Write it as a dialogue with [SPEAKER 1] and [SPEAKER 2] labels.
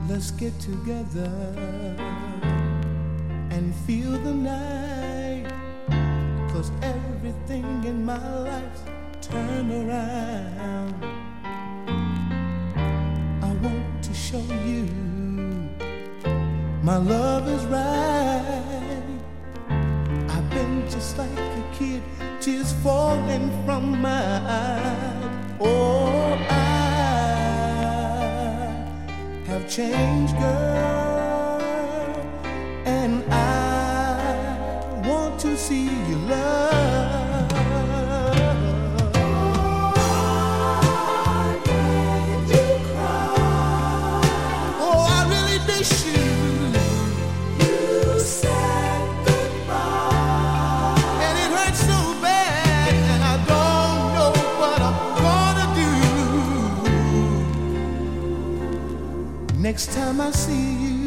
[SPEAKER 1] Let's get together and feel the night, 'cause everything in my life turn around. I want to show you my love is right. I've been just like a kid, tears falling from my eyes. Oh, have changed, girl, and I want to see you love. I made you cry. Oh, I really miss you. You said goodbye, and it hurts so bad, and I don't know what I'm gonna do. Next time I see you,